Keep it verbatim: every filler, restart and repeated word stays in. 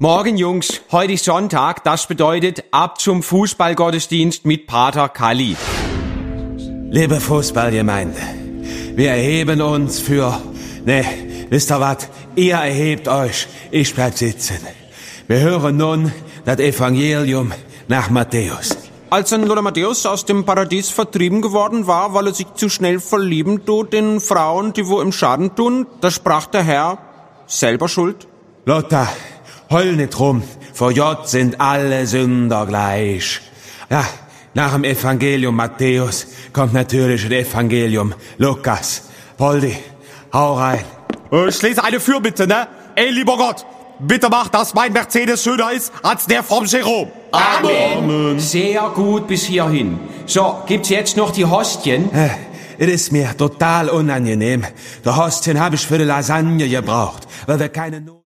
Morgen, Jungs. Heute ist Sonntag. Das bedeutet ab zum Fußballgottesdienst mit Pater Kalli. Liebe Fußballgemeinde, wir erheben uns für... Ne, wisst ihr was? Ihr erhebt euch, ich bleib sitzen. Wir hören nun das Evangelium nach Matthäus. Als ein Lothar Matthäus aus dem Paradies vertrieben geworden war, weil er sich zu schnell verlieben tut in Frauen, die wo ihm Schaden tun, da sprach der Herr, selber schuld. Lothar, heul nicht rum, vor Gott sind alle Sünder gleich. Ja, nach dem Evangelium Matthäus kommt natürlich das Evangelium Lukas. Poldi, hau rein. Ich lese eine Fürbitte, ne? Ey, lieber Gott, bitte mach, dass mein Mercedes schöner ist als der vom Jerome. Amen. Amen. Sehr gut bis hierhin. So, gibt's jetzt noch die Hostien? Äh, es ist mir total unangenehm. Die Hostien habe ich für die Lasagne gebraucht, weil wir keine...